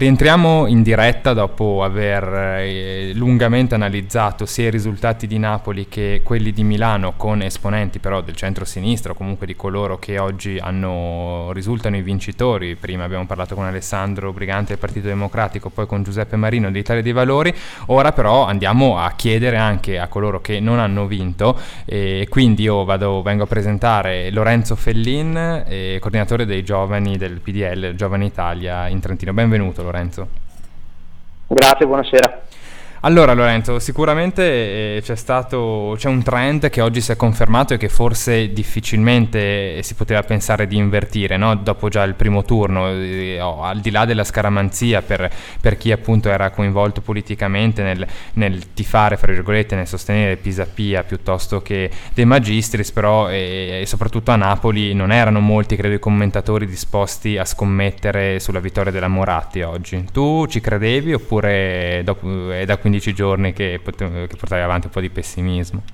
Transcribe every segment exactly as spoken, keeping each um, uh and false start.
Rientriamo in diretta dopo aver eh, lungamente analizzato sia i risultati di Napoli che quelli di Milano, con esponenti però del centro-sinistra o comunque di coloro che oggi hanno, risultano i vincitori. Prima abbiamo parlato con Alessandro Brigante del Partito Democratico, poi con Giuseppe Marino dell'Italia dei Valori. Ora però andiamo a chiedere anche a coloro che non hanno vinto, e quindi io vado, vengo a presentare Lorenzo Fellin, eh, coordinatore dei giovani del P D L, Giovani Italia in Trentino. Benvenuto Lorenzo. Grazie, buonasera. Allora Lorenzo, sicuramente eh, c'è stato c'è un trend che oggi si è confermato e che forse difficilmente si poteva pensare di invertire, no? Dopo già il primo turno, eh, oh, al di là della scaramanzia per, per chi appunto era coinvolto politicamente nel, nel tifare, fra virgolette, nel sostenere Pisapia piuttosto che De Magistris, però eh, e soprattutto a Napoli non erano molti, credo, i commentatori disposti a scommettere sulla vittoria della Moratti oggi. Tu ci credevi oppure dopo, è da quindici giorni che, pote- che portavi avanti un po' di pessimismo?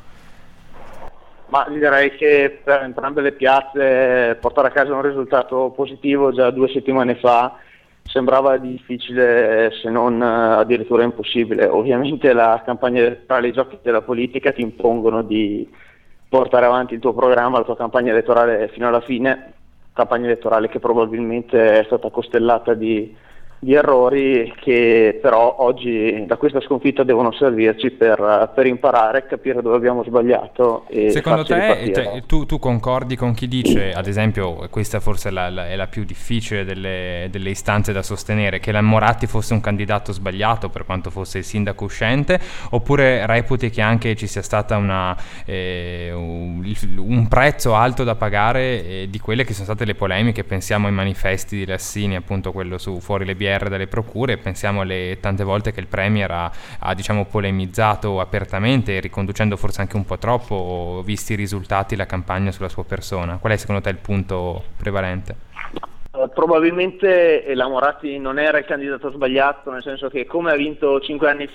Ma direi che per entrambe le piazze portare a casa un risultato positivo già due settimane fa sembrava difficile, se non addirittura impossibile. Ovviamente la campagna elettorale e i giochi della politica ti impongono di portare avanti il tuo programma, la tua campagna elettorale fino alla fine, campagna elettorale che probabilmente è stata costellata di di errori che però oggi da questa sconfitta devono servirci per, per imparare, capire dove abbiamo sbagliato e secondo farci te ripartire. tu, tu concordi con chi dice, ad esempio, questa forse è la, la, è la più difficile delle, delle istanze da sostenere, che la Moratti fosse un candidato sbagliato per quanto fosse il sindaco uscente, oppure reputi che anche ci sia stata una, eh, un, un prezzo alto da pagare eh, di quelle che sono state le polemiche? Pensiamo ai manifesti di Lassini, appunto quello su Fuori le B R dalle procure, pensiamo alle tante volte che il Premier ha, ha diciamo polemizzato apertamente, riconducendo forse anche un po' troppo, visti i risultati, la campagna sulla sua persona. Qual è secondo te il punto prevalente? Uh, probabilmente la Moratti non era il candidato sbagliato, nel senso che come ha vinto cinque anni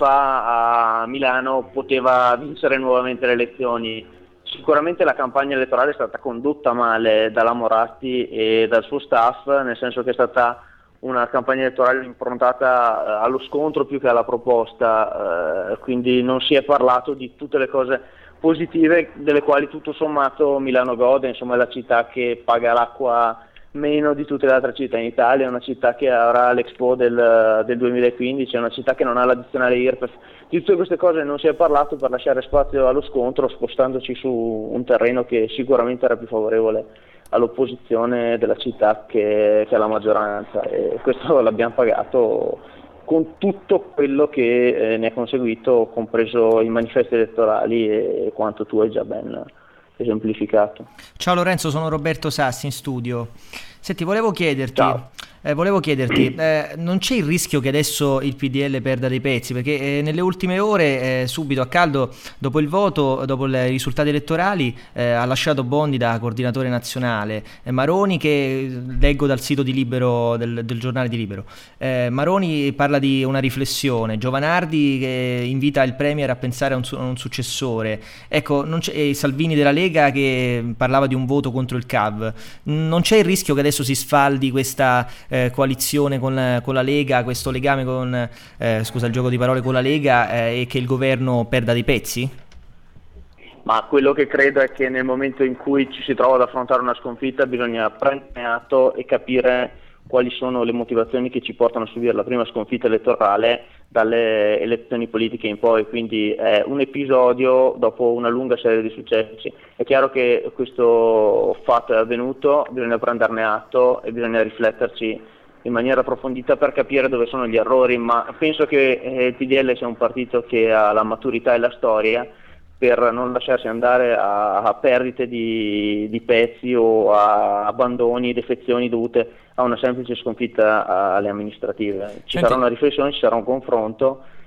fa a Milano poteva vincere nuovamente le elezioni. Sicuramente la campagna elettorale è stata condotta male dalla Moratti e dal suo staff, nel senso che è stata una campagna elettorale improntata allo scontro più che alla proposta, eh, quindi non si è parlato di tutte le cose positive delle quali tutto sommato Milano gode. Insomma, è la città che paga l'acqua meno di tutte le altre città in Italia, è una città che avrà l'Expo del, del duemilaquindici, è una città che non ha l'addizionale I R P E F. Di tutte queste cose non si è parlato per lasciare spazio allo scontro, spostandoci su un terreno che sicuramente era più favorevole all'opposizione della città che, che alla maggioranza, e questo l'abbiamo pagato con tutto quello che eh, ne è conseguito, compreso i manifesti elettorali e quanto tu hai già ben esemplificato. Ciao Lorenzo, sono Roberto Sassi in studio. Senti, volevo chiederti, eh, volevo chiederti eh, non c'è il rischio che adesso il P D L perda dei pezzi? Perché eh, nelle ultime ore, eh, subito a caldo, dopo il voto, dopo i risultati elettorali, eh, ha lasciato Bondi da coordinatore nazionale, eh, Maroni, che leggo dal sito di Libero, del, del giornale di Libero, eh, Maroni parla di una riflessione, Giovanardi che invita il Premier a pensare a un, su- a un successore, ecco, non c'è, e Salvini della Lega che parlava di un voto contro il C A V. Non c'è il rischio che adesso si sfaldi questa eh, coalizione con, con la Lega, questo legame con, eh, scusa il gioco di parole, con la Lega, eh, e che il governo perda dei pezzi? Ma quello che credo è che nel momento in cui ci si trova ad affrontare una sconfitta bisogna prendere atto e capire quali sono le motivazioni che ci portano a subire la prima sconfitta elettorale dalle elezioni politiche in poi, quindi è un episodio dopo una lunga serie di successi. È chiaro che questo fatto è avvenuto, bisogna prenderne atto e bisogna rifletterci in maniera approfondita per capire dove sono gli errori, ma penso che il P D L sia un partito che ha la maturità e la storia per non lasciarsi andare a, a perdite di, di pezzi o a abbandoni, defezioni dovute a una semplice sconfitta alle amministrative. Ci Senti. sarà una riflessione, ci sarà un confronto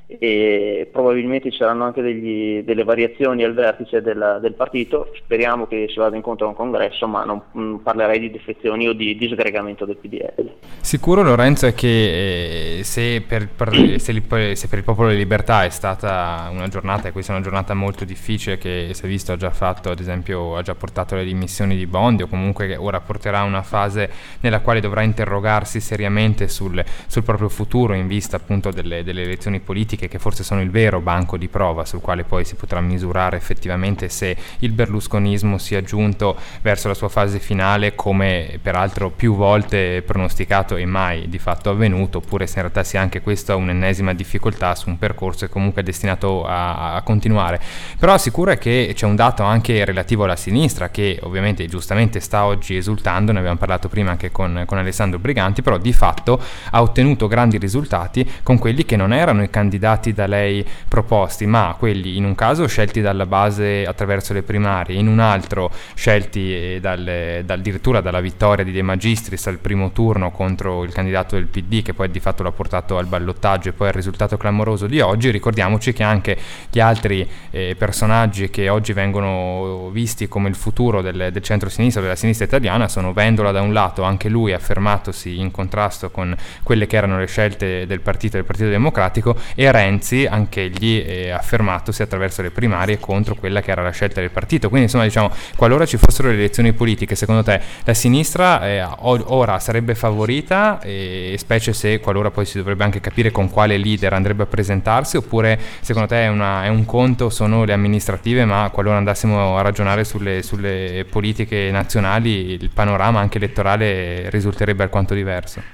e probabilmente ci saranno anche degli, delle variazioni al vertice del, del partito. Speriamo che si vada incontro a un congresso, ma non mh, parlerei di defezioni o di disgregamento del P D L. Sicuro, Lorenzo, è che eh, se, per, per, se, li, se per il Popolo della Libertà è stata una giornata, e questa è una giornata molto difficile, che si è visto ha già fatto, ad esempio ha già portato le dimissioni di Bondi, o comunque ora porterà una fase nella quale dovrà interrogarsi seriamente sul, sul proprio futuro in vista appunto delle, delle elezioni politiche, che forse sono il vero banco di prova sul quale poi si potrà misurare effettivamente se il berlusconismo sia giunto verso la sua fase finale, come peraltro più volte pronosticato e mai di fatto avvenuto, oppure se in realtà sia anche questa un'ennesima difficoltà su un percorso che comunque è destinato a, a continuare. Però sicuro è che c'è un dato anche relativo alla sinistra, che ovviamente giustamente sta oggi esultando, ne abbiamo parlato prima anche con, con Alessandro Briganti, però di fatto ha ottenuto grandi risultati con quelli che non erano i candidati da lei proposti, ma quelli in un caso scelti dalla base attraverso le primarie, in un altro scelti dal, dal, addirittura dalla vittoria di De Magistris al primo turno contro il candidato del P D, che poi di fatto l'ha portato al ballottaggio e poi al risultato clamoroso di oggi. Ricordiamoci che anche gli altri eh, personaggi che oggi vengono visti come il futuro del, del centro-sinistra, della sinistra italiana, sono Vendola da un lato, anche lui affermatosi in contrasto con quelle che erano le scelte del partito del Partito Democratico, e Renzi, anche egli eh, affermatosi attraverso le primarie contro quella che era la scelta del partito. Quindi insomma, diciamo, qualora ci fossero le elezioni politiche, secondo te la sinistra eh, ora sarebbe favorita, eh, specie se qualora poi si dovrebbe anche capire con quale leader andrebbe a presentarsi, oppure secondo te è, una, è un conto sono le amministrative, ma qualora andassimo a ragionare sulle, sulle politiche nazionali il panorama anche elettorale risulterebbe alquanto diverso?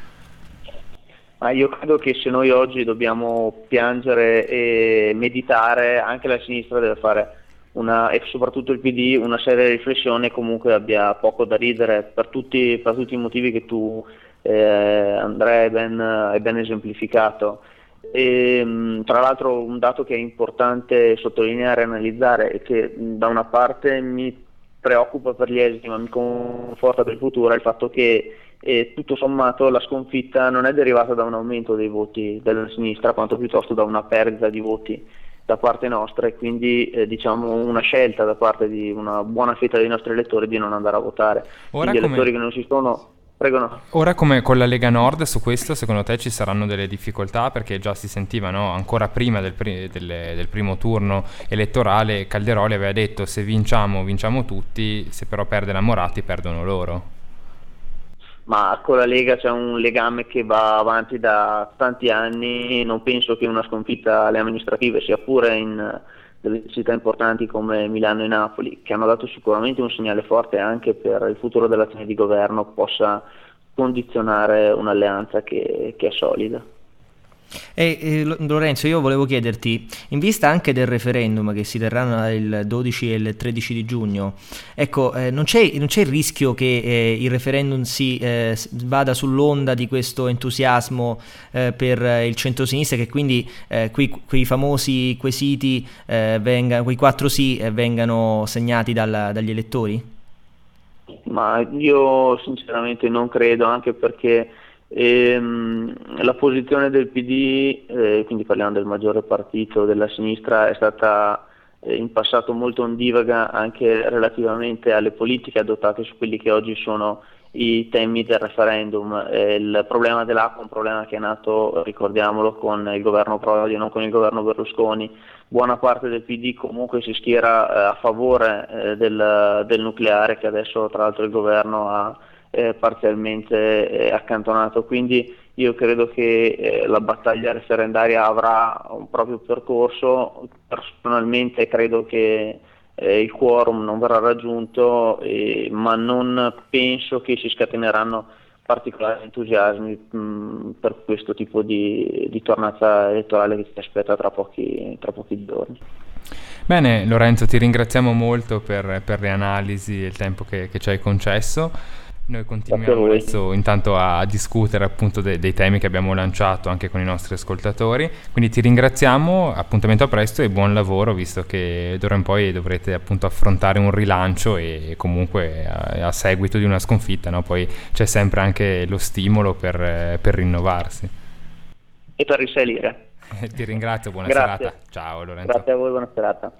Ma io credo che se noi oggi dobbiamo piangere e meditare, anche la sinistra deve fare una, e soprattutto il P D, una seria riflessione, comunque abbia poco da ridere per tutti, per tutti i motivi che tu eh, Andrea hai ben, hai ben esemplificato. E, tra l'altro un dato che è importante sottolineare e analizzare è che da una parte mi preoccupa per gli esiti, ma mi conforta per il futuro, è il fatto che e tutto sommato la sconfitta non è derivata da un aumento dei voti della sinistra, quanto piuttosto da una perdita di voti da parte nostra, e quindi eh, diciamo una scelta da parte di una buona fetta dei nostri elettori di non andare a votare. Ora gli come... elettori che non si sono Prego. Ora, come con la Lega Nord, su questo secondo te ci saranno delle difficoltà? Perché già si sentiva, no? Ancora prima del, pri- del, del primo turno elettorale, Calderoli aveva detto: se vinciamo vinciamo tutti, se però perde la Moratti perdono loro. Ma con la Lega c'è un legame che va avanti da tanti anni, non penso che una sconfitta alle amministrative, sia pure in delle città importanti come Milano e Napoli, che hanno dato sicuramente un segnale forte anche per il futuro dell'azione di governo, possa condizionare un'alleanza che, che è solida. E, eh, Lorenzo, io volevo chiederti, in vista anche del referendum che si terrà il dodici e il tredici di giugno, ecco, eh, non, c'è, non c'è il rischio che eh, il referendum si eh, vada sull'onda di questo entusiasmo eh, per il centrosinistra, che quindi eh, quei, quei famosi quesiti, eh, venga, quei quattro sì eh, vengano segnati dal, dagli elettori? Ma io sinceramente non credo, anche perché Ehm, la posizione del P D, eh, quindi parliamo del maggiore partito della sinistra, è stata eh, in passato molto ondivaga anche relativamente alle politiche adottate su quelli che oggi sono i temi del referendum. Eh, il problema dell'acqua è un problema che è nato, ricordiamolo, con il governo Prodi, non con il governo Berlusconi. Buona parte del P D comunque si schiera eh, a favore eh, del, del nucleare, che adesso tra l'altro il governo ha Eh, parzialmente eh, accantonato, quindi io credo che eh, la battaglia referendaria avrà un proprio percorso. Personalmente credo che eh, il quorum non verrà raggiunto, eh, ma non penso che si scateneranno particolari entusiasmi mh, per questo tipo di, di tornata elettorale che si aspetta tra pochi, tra pochi giorni. Bene Lorenzo, ti ringraziamo molto per, per le analisi e il tempo che, che ci hai concesso. Noi continuiamo adesso intanto a discutere appunto de- dei temi che abbiamo lanciato anche con i nostri ascoltatori, quindi ti ringraziamo, appuntamento a presto e buon lavoro, visto che d'ora in poi dovrete appunto affrontare un rilancio e comunque a, a seguito di una sconfitta, no? Poi c'è sempre anche lo stimolo per, per rinnovarsi e per risalire. Ti ringrazio, buona Grazie. serata. Ciao Lorenzo. Grazie a voi, buona serata.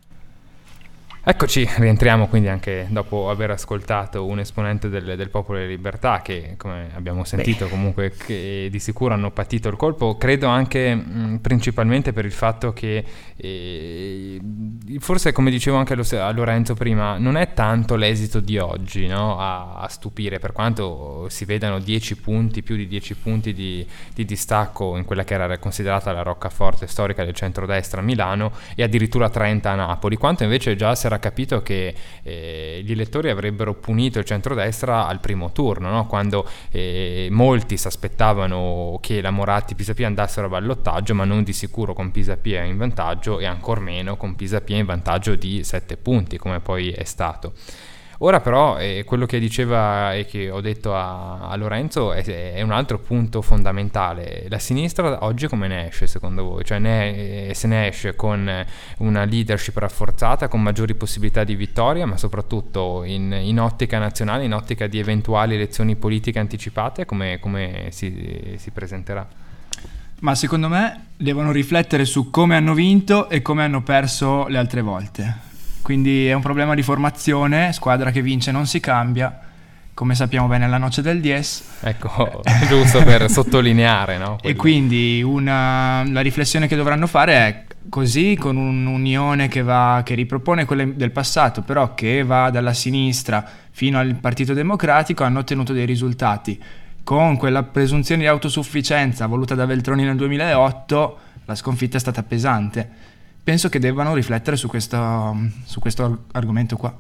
Eccoci, rientriamo quindi anche dopo aver ascoltato un esponente del, del Popolo della Libertà che, come abbiamo sentito, Beh. comunque che di sicuro hanno patito il colpo, credo anche mh, principalmente per il fatto che eh, forse, come dicevo anche a Lorenzo prima, non è tanto l'esito di oggi, no, a, a stupire, per quanto si vedano dieci punti, più di dieci punti di, di distacco in quella che era considerata la roccaforte storica del centrodestra a Milano e addirittura trenta a Napoli, quanto invece già si era capito che eh, gli elettori avrebbero punito il centrodestra al primo turno, no? Quando eh, molti si aspettavano che la Moratti Pisapia andassero a ballottaggio, ma non di sicuro con Pisapia in vantaggio e ancor meno con Pisapia in vantaggio di sette punti, come poi è stato. Ora però eh, quello che diceva e che ho detto a, a Lorenzo è, è un altro punto fondamentale. La sinistra oggi come ne esce secondo voi? Cioè ne, se ne esce con una leadership rafforzata, con maggiori possibilità di vittoria, ma soprattutto in, in ottica nazionale, in ottica di eventuali elezioni politiche anticipate, come, come si, si presenterà? Ma secondo me devono riflettere su come hanno vinto e come hanno perso le altre volte. Quindi è un problema di formazione, squadra che vince non si cambia, come sappiamo bene la noce del diez. Ecco, giusto per sottolineare, no? E quindi una, la riflessione che dovranno fare è così, con un'unione che va, che ripropone quelle del passato, però che va dalla sinistra fino al Partito Democratico, hanno ottenuto dei risultati. Con quella presunzione di autosufficienza voluta da Veltroni nel duemilaotto, la sconfitta è stata pesante. Penso che debbano riflettere su questo, su questo argomento qua.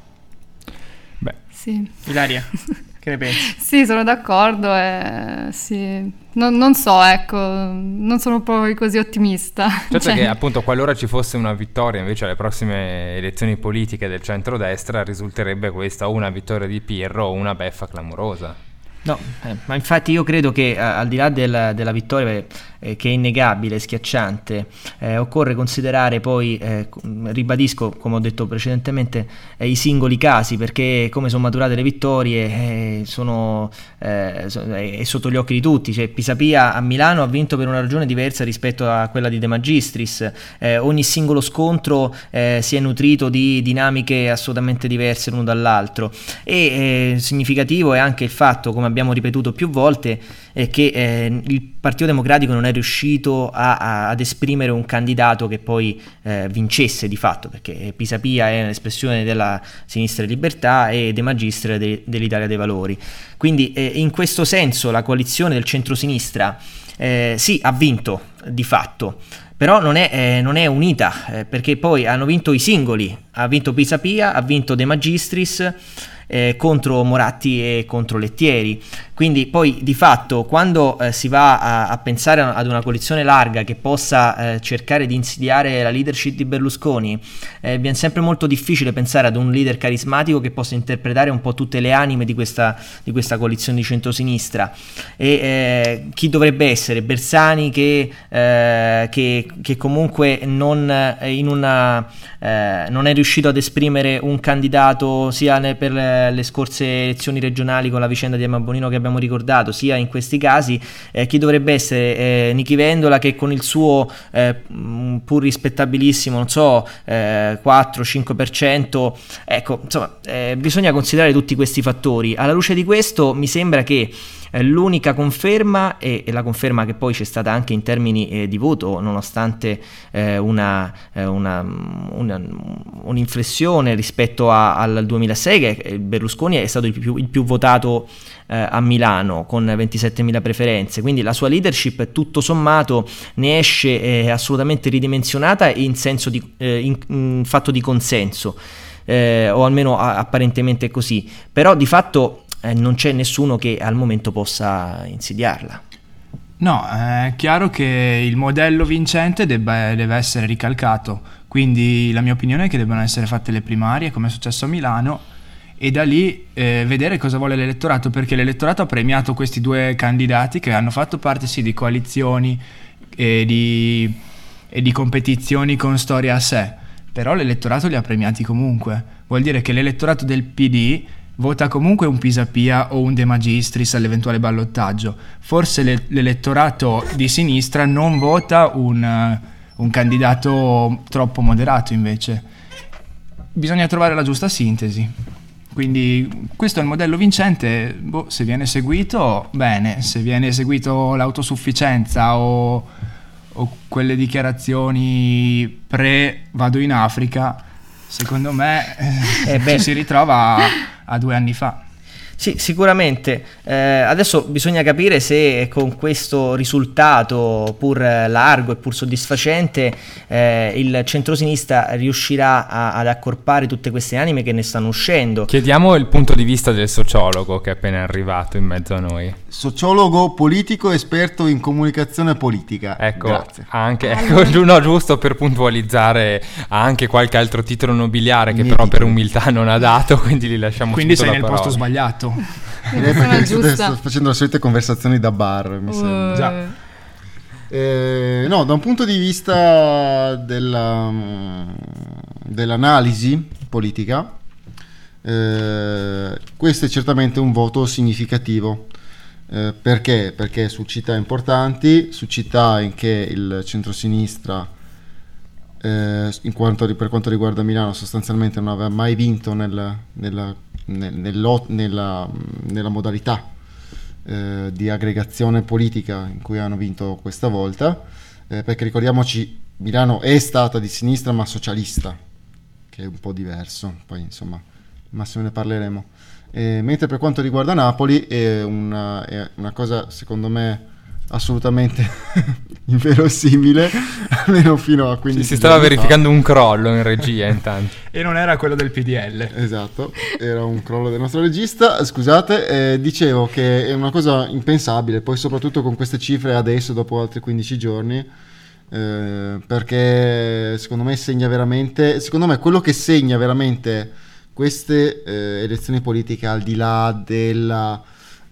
Beh, sì. Ilaria, che ne pensi? Sì, sono d'accordo. Eh, sì. non, non so, ecco, non sono poi così ottimista. Certo, cioè... che appunto qualora ci fosse una vittoria invece alle prossime elezioni politiche del centrodestra, risulterebbe questa o una vittoria di Pirro o una beffa clamorosa. No, eh, ma infatti io credo che a, al di là del, della vittoria eh, che è innegabile, schiacciante, eh, occorre considerare poi, eh, ribadisco come ho detto precedentemente, eh, i singoli casi, perché come sono maturate le vittorie eh, sono eh, è sotto gli occhi di tutti. Cioè, Pisapia a Milano ha vinto per una ragione diversa rispetto a quella di De Magistris, eh, ogni singolo scontro eh, si è nutrito di dinamiche assolutamente diverse l'uno dall'altro e eh, significativo è anche il fatto, come abbiamo ripetuto più volte, è che eh, il Partito Democratico non è riuscito a, a, ad esprimere un candidato che poi eh, vincesse di fatto, perché Pisapia è un'espressione della Sinistra e Libertà e De Magistris de, dell'Italia dei Valori. Quindi eh, in questo senso la coalizione del centrosinistra eh, sì, ha vinto di fatto, però non è, eh, non è unita, eh, perché poi hanno vinto i singoli, ha vinto Pisapia, ha vinto De Magistris eh, contro Moratti e contro Lettieri. Quindi poi di fatto quando eh, si va a, a pensare ad una coalizione larga che possa eh, cercare di insidiare la leadership di Berlusconi, eh, viene sempre molto difficile pensare ad un leader carismatico che possa interpretare un po' tutte le anime di questa, di questa coalizione di centrosinistra. E eh, chi dovrebbe essere? Bersani che, eh, che, che comunque non, eh, in una, eh, non è riuscito ad esprimere un candidato sia ne, per le, le scorse elezioni regionali con la vicenda di Emma Bonino che abbiamo ricordato, sia in questi casi. Eh, chi dovrebbe essere? Eh, Nichi Vendola, che con il suo eh, pur rispettabilissimo, non so, eh, quattro cinque per cento, ecco, insomma, eh, bisogna considerare tutti questi fattori. Alla luce di questo mi sembra che eh, l'unica conferma, e, e la conferma che poi c'è stata anche in termini eh, di voto, nonostante eh, una, eh, una, una un'inflessione rispetto a, al duemilasei, che Berlusconi è stato il più, il più votato eh, a Milano con ventisettemila preferenze, quindi la sua leadership tutto sommato ne esce eh, assolutamente ridimensionata in senso di eh, in, in fatto di consenso, eh, o almeno a, apparentemente è così, però di fatto eh, non c'è nessuno che al momento possa insidiarla. No, è chiaro che il modello vincente debba, deve essere ricalcato, quindi la mia opinione è che debbano essere fatte le primarie come è successo a Milano e da lì eh, vedere cosa vuole l'elettorato, perché l'elettorato ha premiato questi due candidati che hanno fatto parte sì di coalizioni e di, e di competizioni con storia a sé, però l'elettorato li ha premiati comunque. Vuol dire che l'elettorato del P D vota comunque un Pisapia o un De Magistris all'eventuale ballottaggio. Forse le, l'elettorato di sinistra non vota un, un candidato troppo moderato invece. Bisogna trovare la giusta sintesi. Quindi questo è il modello vincente. Boh, se viene seguito, bene. Se viene seguito l'autosufficienza o, o quelle dichiarazioni pre vado in Africa, secondo me eh, ci si ritrova a, a due anni fa. Sì, sicuramente. Eh, adesso bisogna capire se con questo risultato, pur largo e pur soddisfacente, eh, il centrosinistra riuscirà a, ad accorpare tutte queste anime che ne stanno uscendo. Chiediamo il punto di vista del sociologo che è appena arrivato in mezzo a noi. Sociologo politico, esperto in comunicazione politica. Ecco, grazie. Anche, ecco, no, giusto per puntualizzare, ha anche qualche altro titolo nobiliare che però per umiltà non ha dato, quindi li lasciamo quindi subito sei la nel parola. posto sbagliato. Direi perché sto facendo le solite conversazioni da bar, mi Uh. sembra. Già. Eh, no, da un punto di vista della, dell'analisi politica, eh, questo è certamente un voto significativo. Eh, perché? Perché su città importanti, su città in che il centrosinistra, eh, in quanto, per quanto riguarda Milano, sostanzialmente non aveva mai vinto nel, nella, nel, nella, nella, nella modalità eh, di aggregazione politica in cui hanno vinto questa volta, eh, perché ricordiamoci, Milano è stata di sinistra ma socialista, che è un po' diverso, poi insomma al massimo ne parleremo. Eh, mentre per quanto riguarda Napoli è una, è una cosa secondo me assolutamente inverosimile, almeno fino a quindici Si stava giorni verificando fa. un crollo in regia intanto. E non era quello del P D L. Esatto, era un crollo del nostro regista. Scusate, eh, dicevo che è una cosa impensabile, poi soprattutto con queste cifre adesso dopo altri quindici giorni, eh, perché secondo me segna veramente, secondo me quello che segna veramente queste eh, elezioni politiche, al di là della,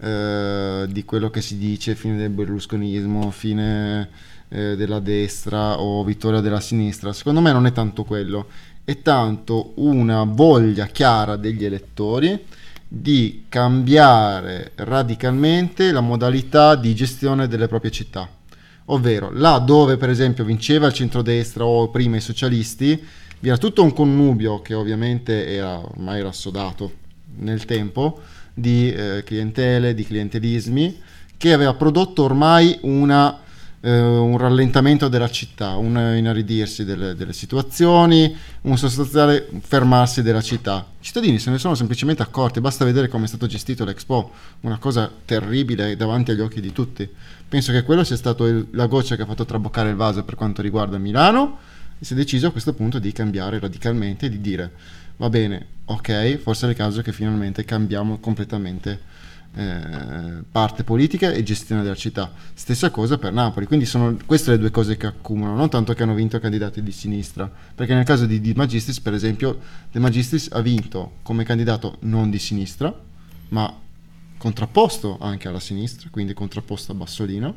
eh, di quello che si dice fine del berlusconismo, fine eh, della destra o vittoria della sinistra, secondo me non è tanto quello, è tanto una voglia chiara degli elettori di cambiare radicalmente la modalità di gestione delle proprie città. Ovvero, là dove per esempio vinceva il centrodestra o prima i socialisti, vi era tutto un connubio che ovviamente era ormai rassodato nel tempo di eh, clientele, di clientelismi, che aveva prodotto ormai una, eh, un rallentamento della città, un inaridirsi delle, delle situazioni, un sostanziale fermarsi della città. I cittadini se ne sono semplicemente accorti, basta vedere come è stato gestito l'Expo, una cosa terribile davanti agli occhi di tutti. Penso che quello sia stato il, la goccia che ha fatto traboccare il vaso per quanto riguarda Milano. Si è deciso a questo punto di cambiare radicalmente e di dire va bene, ok, forse è il caso che finalmente cambiamo completamente eh, parte politica e gestione della città. Stessa cosa per Napoli, quindi sono queste le due cose che accumulano, non tanto che hanno vinto candidati di sinistra, perché nel caso di De Magistris per esempio, De Magistris ha vinto come candidato non di sinistra ma contrapposto anche alla sinistra, quindi contrapposto a Bassolino,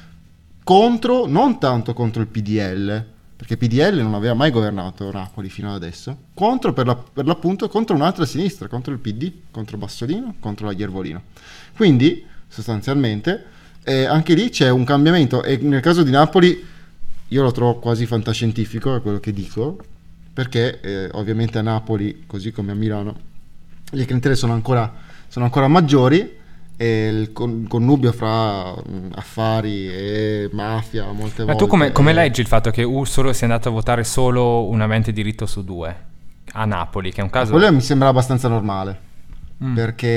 contro, non tanto contro il P D L, perché P D L non aveva mai governato Napoli fino ad adesso, contro per, la, per l'appunto contro un'altra sinistra, contro il P D, contro Bassolino, contro la Iervolino. Quindi sostanzialmente eh, anche lì c'è un cambiamento, e nel caso di Napoli io lo trovo quasi fantascientifico, è quello che dico, perché eh, ovviamente a Napoli, così come a Milano, le clientele sono ancora, sono ancora maggiori, e il connubio fra affari e mafia molte volte. Ma tu come, come è... leggi il fatto che Ursolo sia andato a votare solo un avente diritto su due a Napoli, che è un caso... Quello mi sembra abbastanza normale, mm.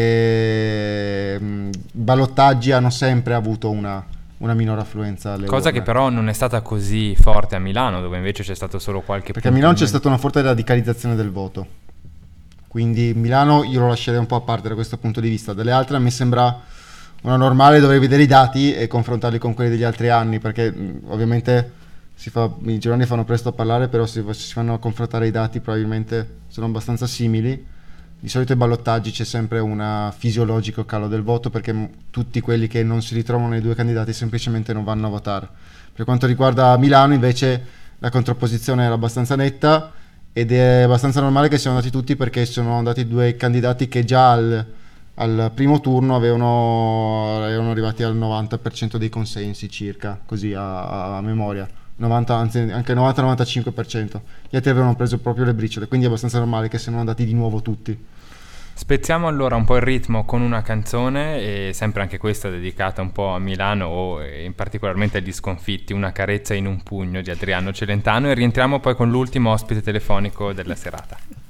perché mh, ballottaggi hanno sempre avuto una, una minore affluenza alle cosa urne. che però non è stata così forte a Milano, dove invece c'è stato solo qualche perché a punto Milano in c'è meno. stata una forte radicalizzazione del voto, quindi Milano io lo lascerei un po' a parte da questo punto di vista. Delle altre a me sembra una normale, dovrei vedere i dati e confrontarli con quelli degli altri anni, perché mh, ovviamente si fa, i giorni fanno presto a parlare, però se si fanno a confrontare i dati probabilmente sono abbastanza simili. Di solito ai ballottaggi c'è sempre un fisiologico calo del voto, perché m- tutti quelli che non si ritrovano nei due candidati semplicemente non vanno a votare. Per quanto riguarda Milano invece la contrapposizione era abbastanza netta, ed è abbastanza normale che siano andati tutti, perché sono andati due candidati che già al, al primo turno avevano, erano arrivati al novanta per cento dei consensi circa, così a, a memoria, novanta, anzi anche novanta novantacinque per cento. Gli altri avevano preso proprio le briciole, quindi è abbastanza normale che siano andati di nuovo tutti. Spezziamo allora un po' il ritmo con una canzone, e sempre anche questa dedicata un po' a Milano, o in particolarmente agli sconfitti, Una carezza in un pugno di Adriano Celentano, e rientriamo poi con l'ultimo ospite telefonico della serata.